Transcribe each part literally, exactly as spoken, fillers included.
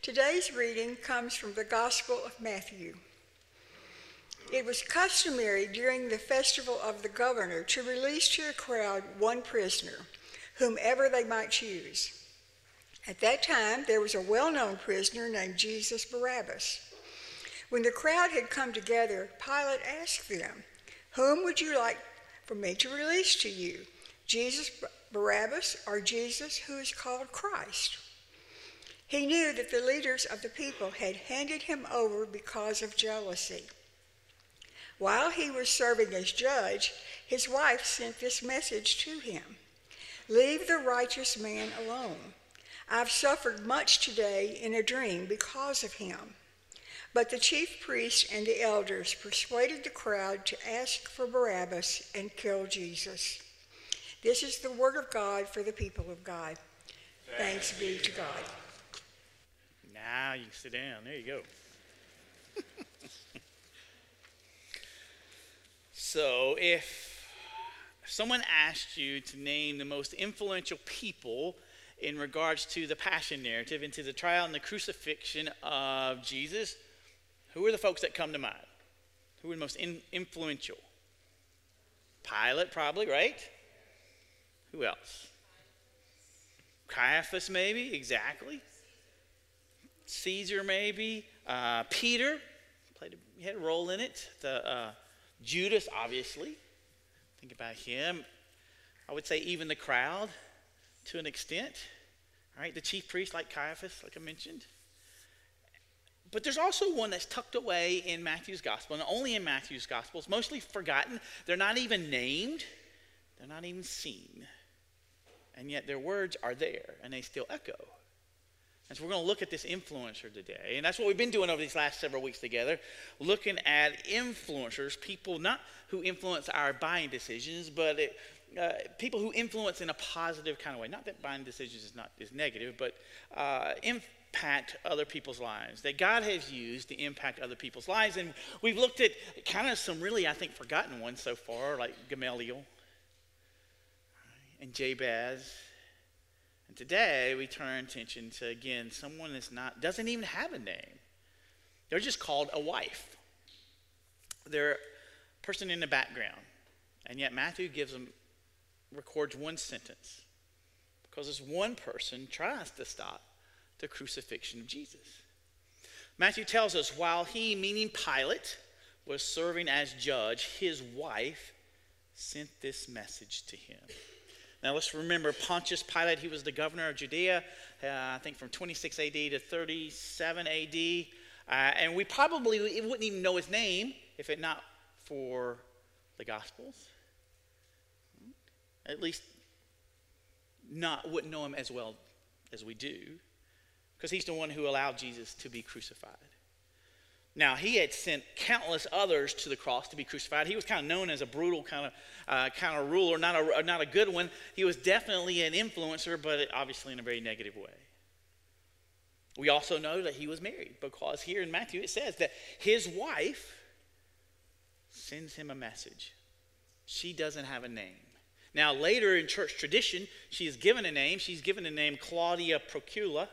Today's reading comes from the Gospel of Matthew. It was customary during the festival of the governor to release to the crowd one prisoner, whomever they might choose. At that time, there was a well-known prisoner named Jesus Barabbas. When the crowd had come together, Pilate asked them, "Whom would you like for me to release to you, Jesus Barabbas or Jesus who is called Christ?" He knew that the leaders of the people had handed him over because of jealousy. While he was serving as judge, his wife sent this message to him: "Leave the righteous man alone. I've suffered much today in a dream because of him." But the chief priests and the elders persuaded the crowd to ask for Barabbas and kill Jesus. This is the word of God for the people of God. Thanks be to God. Now you can sit down. There you go. So if someone asked you to name the most influential people in regards to the passion narrative and to the trial and the crucifixion of Jesus, who are the folks that come to mind? Who are the most in- influential? Pilate, probably, right? Who else? Caiaphas, maybe, exactly. Caesar, maybe. Uh, Peter, played a, he had a role in it. The uh, Judas, obviously. Think about him. I would say even the crowd, to an extent. All right, the chief priest, like Caiaphas, like I mentioned. But there's also one that's tucked away in Matthew's gospel, and only in Matthew's gospel. It's mostly forgotten. They're not even named. They're not even seen. And yet their words are there, and they still echo. And so we're going to look at this influencer today. And that's what we've been doing over these last several weeks together, looking at influencers, people not who influence our buying decisions, but it, uh, people who influence in a positive kind of way. Not that buying decisions is not is negative, but uh, impact other people's lives, that God has used to impact other people's lives. And we've looked at kind of some really, I think, forgotten ones so far, like Gamaliel and Jabez. And today we turn attention to, again, someone that's not, doesn't even have a name. They're just called a wife. They're a person in the background. And yet Matthew gives them, records one sentence. Because this one person tries to stop the crucifixion of Jesus. Matthew tells us while he, meaning Pilate, was serving as judge, his wife sent this message to him. Now let's remember Pontius Pilate, he was the governor of Judea, uh, I think from twenty-six A D to thirty-seven A D. Uh, and we probably wouldn't even know his name if it not for the Gospels. At least not wouldn't know him as well as we do, because he's the one who allowed Jesus to be crucified. Now, he had sent countless others to the cross to be crucified. He was kind of known as a brutal kind of uh, kind of ruler, not a, not a good one. He was definitely an influencer, but obviously in a very negative way. We also know that he was married, because here in Matthew it says that his wife sends him a message. She doesn't have a name. Now, later in church tradition, she is given a name. She's given the name Claudia Procula.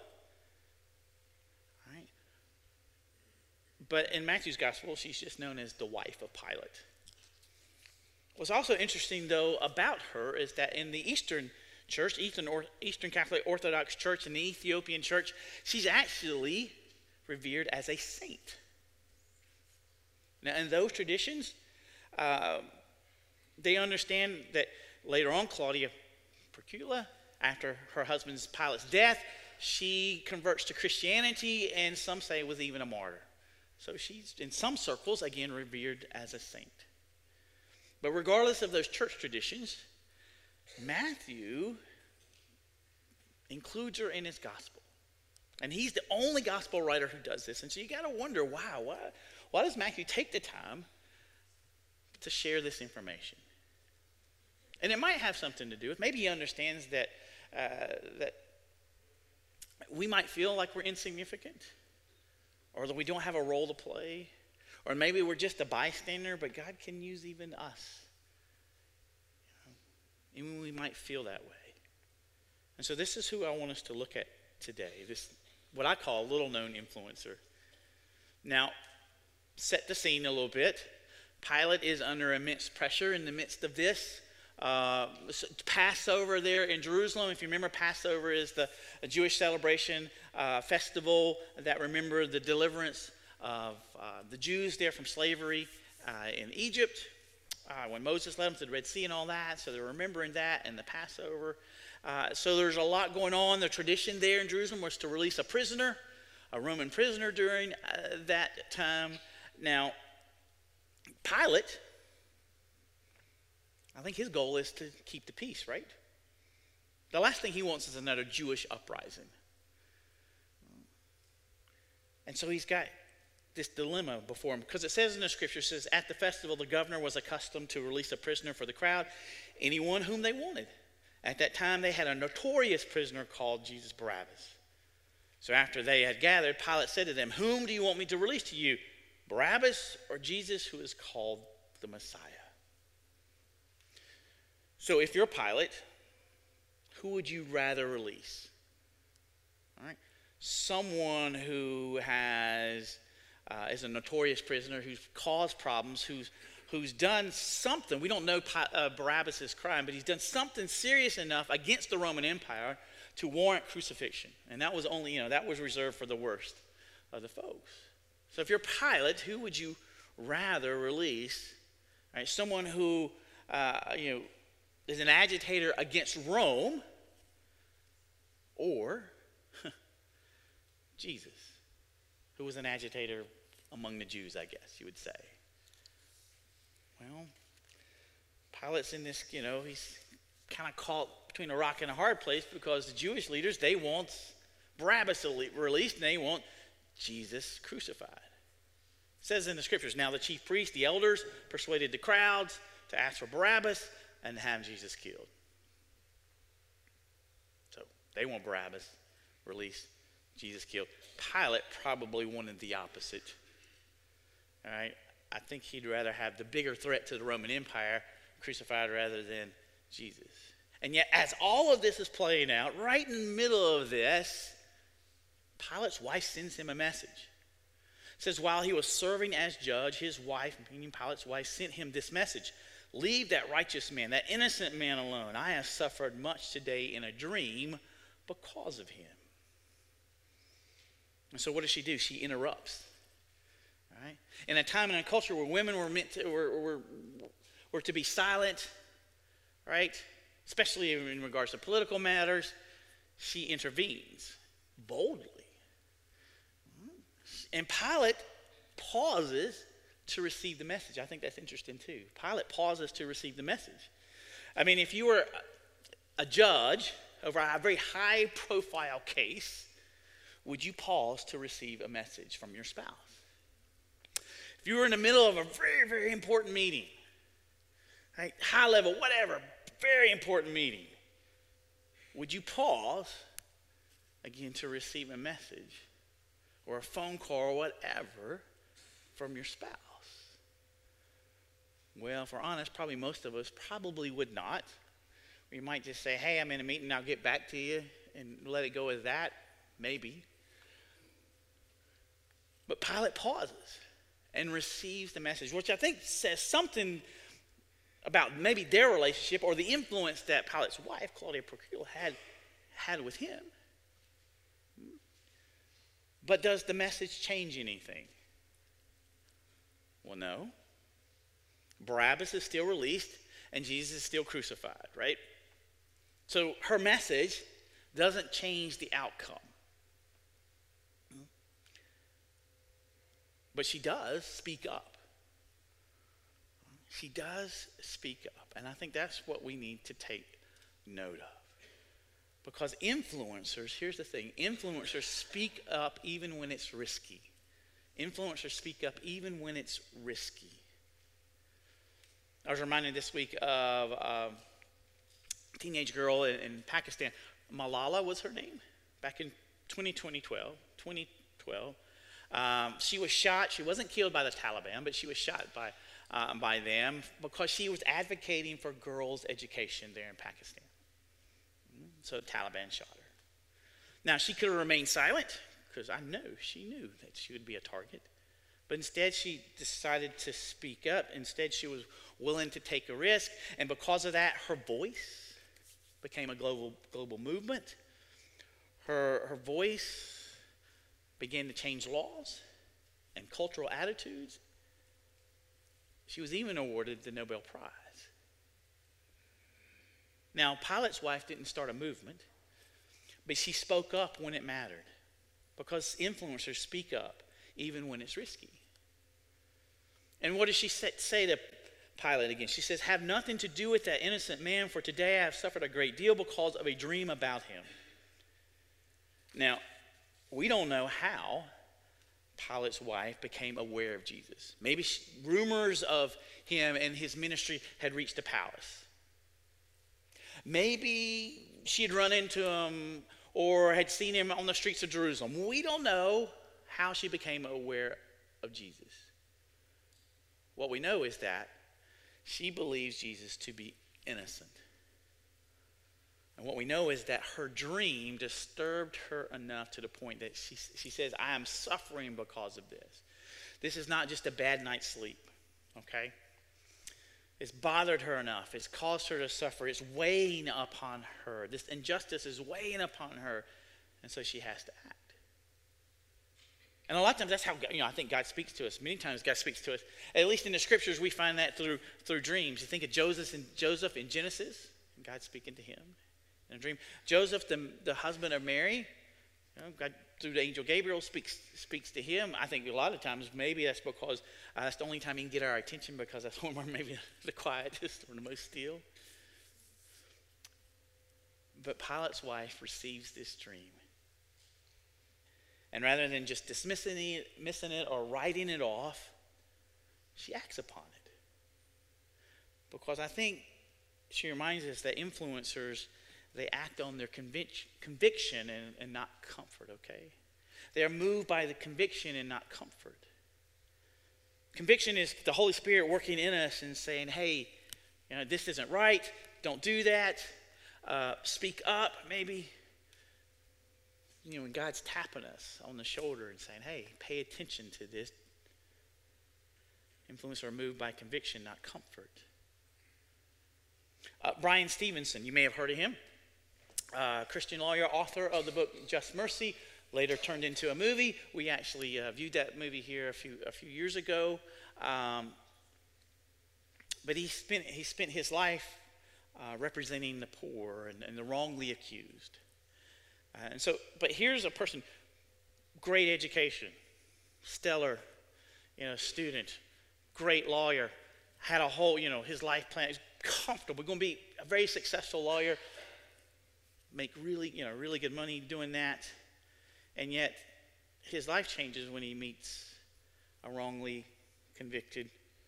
But in Matthew's gospel, she's just known as the wife of Pilate. What's also interesting, though, about her is that in the Eastern Church, Eastern, or, Eastern Catholic Orthodox Church, and the Ethiopian Church, she's actually revered as a saint. Now, in those traditions, uh, they understand that later on, Claudia Procula, after her husband's Pilate's death, she converts to Christianity, and some say was even a martyr. So she's, in some circles, again, revered as a saint. But regardless of those church traditions, Matthew includes her in his gospel. And he's the only gospel writer who does this. And so you got to wonder, wow, why, why does Matthew take the time to share this information? And it might have something to do with, maybe he understands that, uh, that we might feel like we're insignificant, or that we don't have a role to play, or maybe we're just a bystander, but God can use even us. You know, even we might feel that way. And so this is who I want us to look at today, this what I call a little-known influencer. Now, set the scene a little bit. Pilate is under immense pressure in the midst of this. Uh, Passover there in Jerusalem, if you remember, Passover is the a Jewish celebration uh, festival that remembered the deliverance of uh, the Jews there from slavery uh, in Egypt uh, when Moses led them to the Red Sea and all that. So they're remembering that and the Passover. Uh, so there's a lot going on. The tradition there in Jerusalem was to release a prisoner, a Roman prisoner during uh, that time. Now, Pilate, I think his goal is to keep the peace, right? The last thing he wants is another Jewish uprising. And so he's got this dilemma before him, because it says in the scripture, it says, at the festival, the governor was accustomed to release a prisoner for the crowd, anyone whom they wanted. At that time, they had a notorious prisoner called Jesus Barabbas. So after they had gathered, Pilate said to them, whom do you want me to release to you, Barabbas or Jesus, who is called the Messiah? So if you're Pilate, who would you rather release? All right, someone who has uh, is a notorious prisoner, who's caused problems, who's who's done something. We don't know uh, Barabbas' crime, but he's done something serious enough against the Roman Empire to warrant crucifixion. And that was only, you know, that was reserved for the worst of the folks. So if you're Pilate, who would you rather release? All right, someone who, uh, you know, is an agitator against Rome, or Jesus, who was an agitator among the Jews, I guess you would say. Well, Pilate's in this, you know, he's kind of caught between a rock and a hard place, because the Jewish leaders, they want Barabbas released and they want Jesus crucified. It says in the scriptures, now the chief priests, the elders, persuaded the crowds to ask for Barabbas and have Jesus killed. So they want Barabbas released, Jesus killed. Pilate probably wanted the opposite. All right, I think he'd rather have the bigger threat to the Roman Empire crucified rather than Jesus. And yet, as all of this is playing out, right in the middle of this, Pilate's wife sends him a message. It says, while he was serving as judge, his wife, meaning Pilate's wife, sent him this message. Leave that righteous man, that innocent man alone. I have suffered much today in a dream because of him. And so what does she do? She interrupts. All right? In a time and a culture where women were meant to, were, were, were to be silent, right? Especially in regards to political matters, she intervenes boldly. And Pilate pauses to receive the message. I think that's interesting too. Pilate pauses to receive the message. I mean, if you were a judge over a very high profile case, would you pause to receive a message from your spouse? If you were in the middle of a very, very important meeting, right, high level, whatever, very important meeting, would you pause again to receive a message or a phone call or whatever from your spouse? Well, if we're honest, probably most of us probably would not. We might just say, hey, I'm in a meeting, I'll get back to you, and let it go with that, maybe. But Pilate pauses and receives the message, which I think says something about maybe their relationship or the influence that Pilate's wife, Claudia Procula, had, had with him. But does the message change anything? Well, no. Barabbas is still released and Jesus is still crucified, right? So her message doesn't change the outcome. But she does speak up. She does speak up. And I think that's what we need to take note of. Because influencers, here's the thing, influencers speak up even when it's risky. Influencers speak up even when it's risky. I was reminded this week of a teenage girl in, in Pakistan. Malala was her name. Back in twenty twelve. Um, she was shot. She wasn't killed by the Taliban, but she was shot by, uh, by them because she was advocating for girls' education there in Pakistan. So the Taliban shot her. Now, she could have remained silent, because I know she knew that she would be a target. But instead, she decided to speak up. Instead, she was willing to take a risk. And because of that, her voice became a global global movement. Her, her voice began to change laws and cultural attitudes. She was even awarded the Nobel Prize. Now, Pilate's wife didn't start a movement, but she spoke up when it mattered, because influencers speak up even when it's risky. And what does she say to Pilate again? She says, "Have nothing to do with that innocent man, for today I have suffered a great deal because of a dream about him." Now, we don't know how Pilate's wife became aware of Jesus. Maybe she, rumors of him and his ministry had reached the palace. Maybe she had run into him or had seen him on the streets of Jerusalem. We don't know how she became aware of Jesus. What we know is that she believes Jesus to be innocent. And what we know is that her dream disturbed her enough to the point that she, she says, "I am suffering because of this. This is not just a bad night's sleep," okay? It's bothered her enough. It's caused her to suffer. It's weighing upon her. This injustice is weighing upon her. And so she has to act. And a lot of times that's how, you know, I think God speaks to us. Many times God speaks to us. At least in the scriptures, we find that through through dreams. You think of Joseph in, Joseph in Genesis, and God speaking to him in a dream. Joseph, the, the husband of Mary, you know, God through the angel Gabriel speaks speaks to him. I think a lot of times maybe that's because uh, that's the only time he can get our attention, because that's when we're maybe the quietest or the most still. But Pilate's wife receives this dream. And rather than just dismissing it, missing it or writing it off, she acts upon it. Because I think she reminds us that influencers, they act on their convic- conviction and, and not comfort, okay? They are moved by the conviction and not comfort. Conviction is the Holy Spirit working in us and saying, "Hey, you know, this isn't right. Don't do that. Uh, speak up, maybe." You know, when God's tapping us on the shoulder and saying, "Hey, pay attention to this." Influencers are moved by conviction, not comfort. Uh, Brian Stevenson, you may have heard of him. Uh, Christian lawyer, author of the book Just Mercy, later turned into a movie. We actually uh, viewed that movie here a few a few years ago. Um, but he spent he spent his life uh, representing the poor and, and the wrongly accused. Uh, and so, but here's a person, great education, stellar, you know, student, great lawyer, had a whole, you know, his life plan. He's comfortable, going to be a very successful lawyer, make really, you know, really good money doing that. And yet, his life changes when he meets a wrongly convicted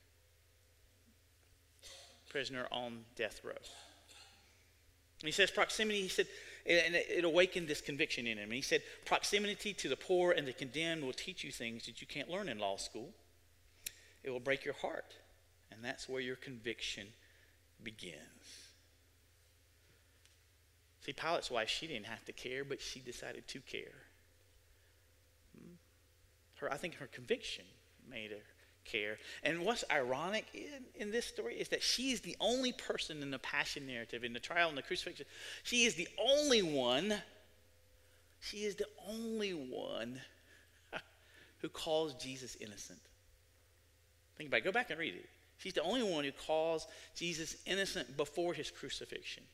prisoner on death row. And he says proximity, he said, and it awakened this conviction in him. And he said, "Proximity to the poor and the condemned will teach you things that you can't learn in law school. It will break your heart. And that's where your conviction begins." See, Pilate's wife, she didn't have to care, but she decided to care. Her, I think her conviction made her care. And what's ironic in, in this story is that she is the only person in the passion narrative, in the trial and the crucifixion. She is the only one, she is the only one who calls Jesus innocent. Think about it. Go back and read it. She's the only one who calls Jesus innocent before his crucifixion.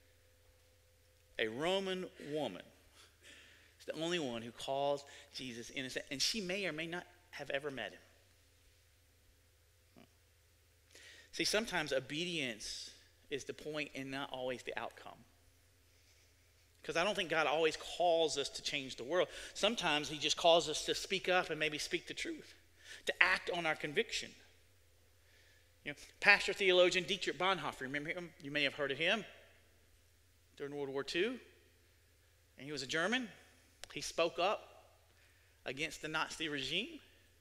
A Roman woman is the only one who calls Jesus innocent. And she may or may not have ever met him. See, sometimes obedience is the point and not always the outcome. Because I don't think God always calls us to change the world. Sometimes he just calls us to speak up and maybe speak the truth, to act on our conviction. You know, pastor theologian Dietrich Bonhoeffer, remember him? You may have heard of him during World War Two. And he was a German. He spoke up against the Nazi regime.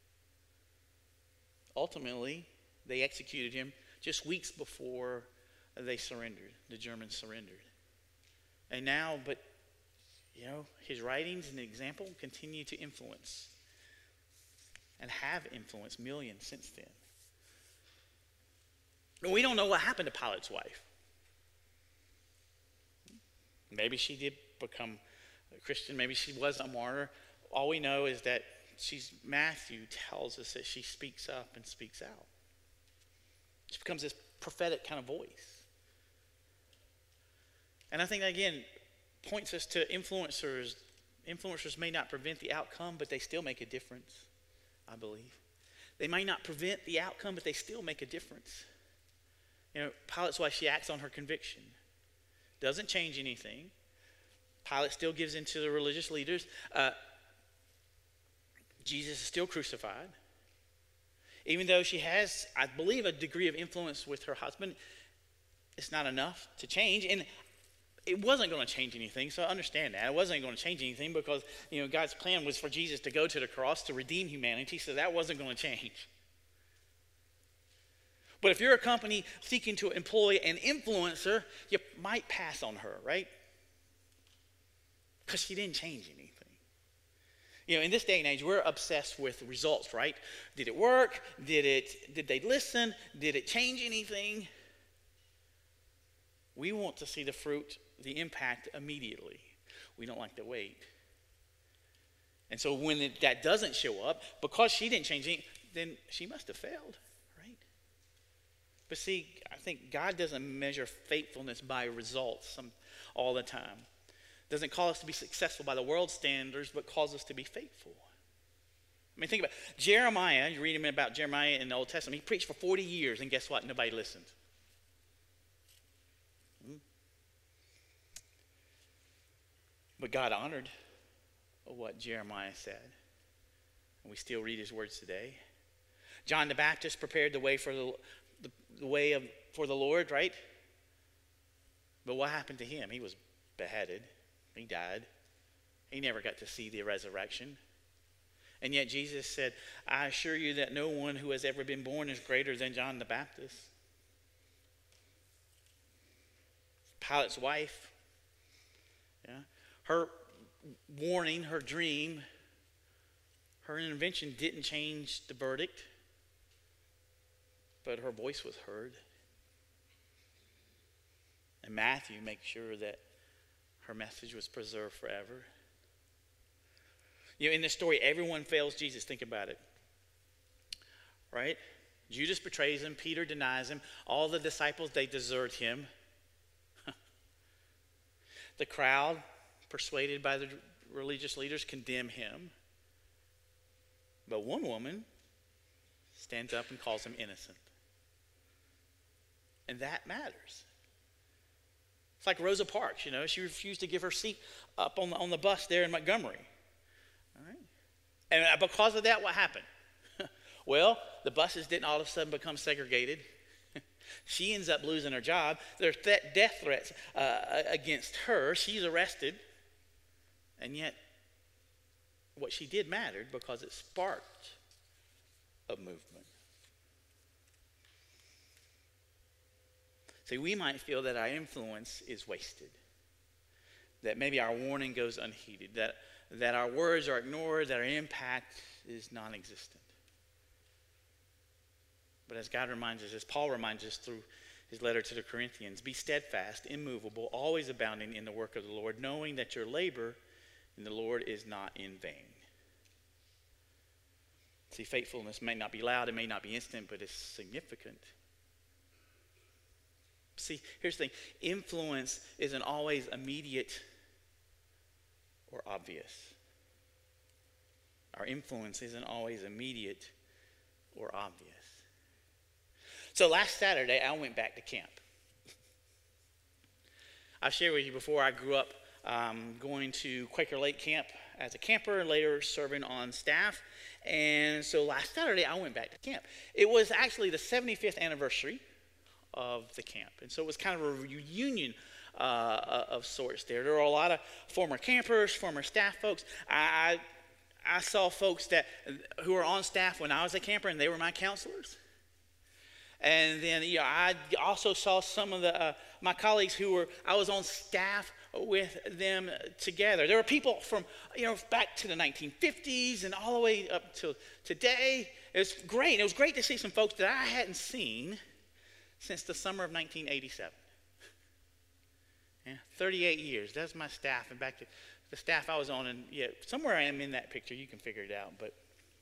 Ultimately, they executed him just weeks before they surrendered, the Germans surrendered. And now, but you know, his writings and example continue to influence and have influenced millions since then. And we don't know what happened to Pilate's wife. Maybe she did become a Christian. Maybe she was a martyr. All we know is that she's Matthew tells us that she speaks up and speaks out. She becomes this prophetic kind of voice. And I think that, again, points us to influencers. Influencers may not prevent the outcome, but they still make a difference, I believe. They may not prevent the outcome, but they still make a difference. You know, Pilate's wife, she acts on her conviction. Doesn't change anything. Pilate still gives in to the religious leaders. Uh, Jesus is still crucified. Even though she has, I believe, a degree of influence with her husband, it's not enough to change. And it wasn't going to change anything, so I understand that. It wasn't going to change anything because, you know, God's plan was for Jesus to go to the cross to redeem humanity, so that wasn't going to change. But if you're a company seeking to employ an influencer, you might pass on her, right? Because she didn't change anything. You know, in this day and age, we're obsessed with results, right? Did it work? Did it? Did they listen? Did it change anything? We want to see the fruit, the impact immediately. We don't like to wait. And so when it, that doesn't show up, because she didn't change anything, then she must have failed, right? But see, I think God doesn't measure faithfulness by results some, all the time. Doesn't call us to be successful by the world's standards, but calls us to be faithful. I mean, think about it. Jeremiah. You read him about Jeremiah in the Old Testament. He preached for forty years, and guess what? Nobody listened. Hmm. But God honored what Jeremiah said, and we still read his words today. John the Baptist prepared the way for the, the, the way of for the Lord, right? But what happened to him? He was beheaded. He died. He never got to see the resurrection. And yet Jesus said, I assure you that no one who has ever been born is greater than John the Baptist. Pilate's wife, yeah, her warning, her dream, her intervention didn't change the verdict, but her voice was heard. And Matthew makes sure that her message was preserved forever. You know, in this story, everyone fails Jesus. Think about it. Right? Judas betrays him. Peter denies him. All the disciples, they desert him. The crowd, persuaded by the religious leaders, condemn him. But one woman stands up and calls him innocent. And that matters. It's like Rosa Parks, you know. She refused to give her seat up on the, on the bus there in Montgomery. All right? And because of that, what happened? Well, the buses didn't all of a sudden become segregated. She ends up losing her job. There's th- death threats uh, against her. She's arrested. And yet, what she did mattered because it sparked a movement. See, we might feel that our influence is wasted, that maybe our warning goes unheeded, that, that our words are ignored, that our impact is non-existent. But as God reminds us, as Paul reminds us through his letter to the Corinthians, be steadfast, immovable, always abounding in the work of the Lord, knowing that your labor in the Lord is not in vain. See, faithfulness may not be loud, it may not be instant, but it's significant. See, here's the thing. Influence isn't always immediate or obvious. Our influence isn't always immediate or obvious. So last Saturday, I went back to camp. I've shared with you before, I grew up um, going to Quaker Lake Camp as a camper and later serving on staff. And so last Saturday, I went back to camp. It was actually the seventy-fifth anniversary of the camp. And so it was kind of a reunion uh, of sorts there. There were a lot of former campers, former staff folks. I, I saw folks that who were on staff when I was a camper, and they were my counselors. And then, you know, I also saw some of the uh, my colleagues who were, I was on staff with them together. There were people from, you know, back to the nineteen fifties and all the way up to today. It was great. It was great to see some folks that I hadn't seen since the summer of nineteen eighty-seven. Yeah, thirty-eight years. That's my staff. And back to the staff I was on, and yeah, somewhere I am in that picture. You can figure it out. But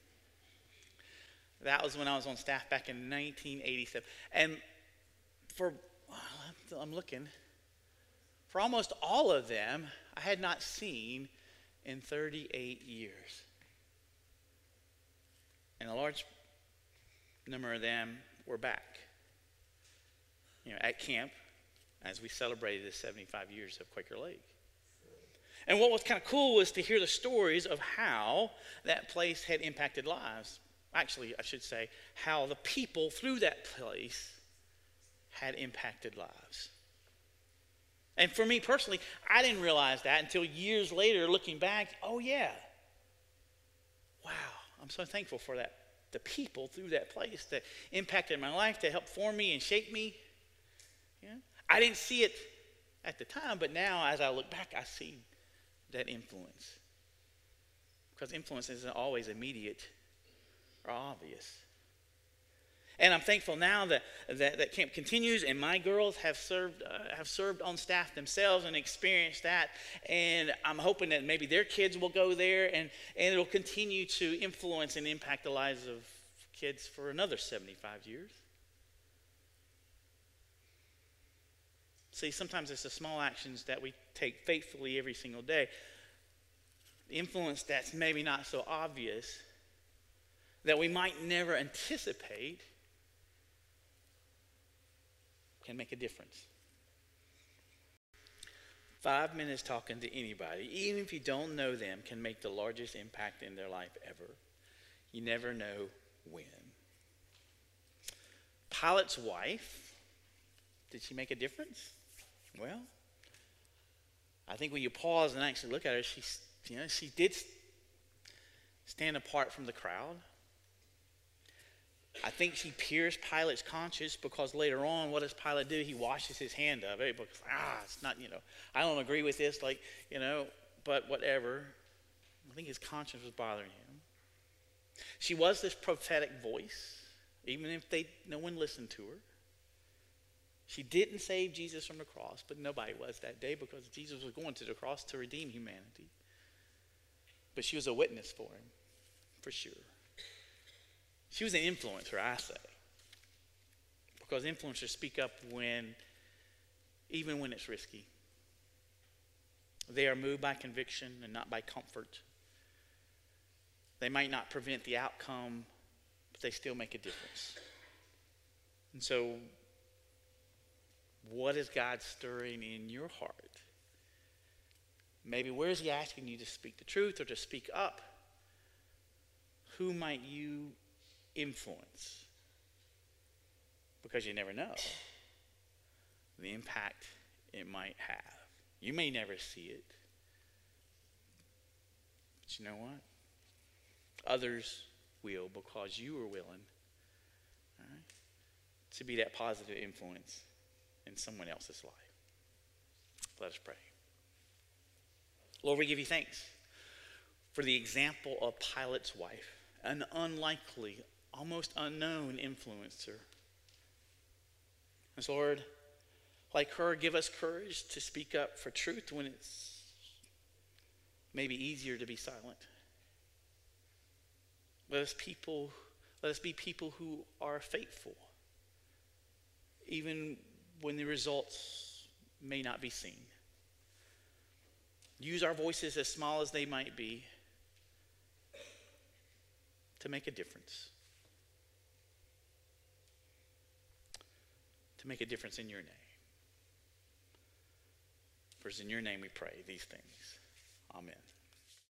that was when I was on staff back in nineteen eighty-seven. And for, I'm looking, for almost all of them, I had not seen in thirty-eight years. And a large number of them were back, you know, at camp as we celebrated the seventy-five years of Quaker Lake. And what was kind of cool was to hear the stories of how that place had impacted lives. Actually, I should say, how the people through that place had impacted lives. And for me personally, I didn't realize that until years later, looking back. Oh yeah, wow, I'm so thankful for that. The people through that place that impacted my life, that helped form me and shape me. Yeah, I didn't see it at the time, but now as I look back, I see that influence. Because influence isn't always immediate or obvious. And I'm thankful now that, that that camp continues, and my girls have served uh, have served on staff themselves and experienced that. And I'm hoping that maybe their kids will go there, and, and it'll continue to influence and impact the lives of kids for another seventy-five years. See, sometimes it's the small actions that we take faithfully every single day. The influence that's maybe not so obvious, that we might never anticipate, can make a difference. Five minutes talking to anybody, even if you don't know them, can make the largest impact in their life ever. You never know when. Pilate's wife, did she make a difference? Well, I think when you pause and actually look at her, she, you know, she did stand apart from the crowd. I think she pierced Pilate's conscience, because later on, what does Pilate do? He washes his hand of it because, ah, it's not, you know, I don't agree with this, like, you know, but whatever. I think his conscience was bothering him. She was this prophetic voice, even if they no one listened to her. She didn't save Jesus from the cross, but nobody was that day, because Jesus was going to the cross to redeem humanity. But she was a witness for him, for sure. She was an influencer, I say. Because influencers speak up when, even when it's risky. They are moved by conviction and not by comfort. They might not prevent the outcome, but they still make a difference. And so, what is God stirring in your heart? Maybe where is he asking you to speak the truth or to speak up? Who might you influence? Because you never know the impact it might have. You may never see it, but you know what? Others will, because you are willing, all right, to be that positive influence in someone else's life. Let us pray. Lord, we give you thanks for the example of Pilate's wife, an unlikely, almost unknown influencer. And so, Lord, like her, give us courage to speak up for truth when it's maybe easier to be silent. Let us people, let us be people who are faithful, even when the results may not be seen. Use our voices, as small as they might be, to make a difference. To make a difference in your name. For it's in your name we pray these things. Amen.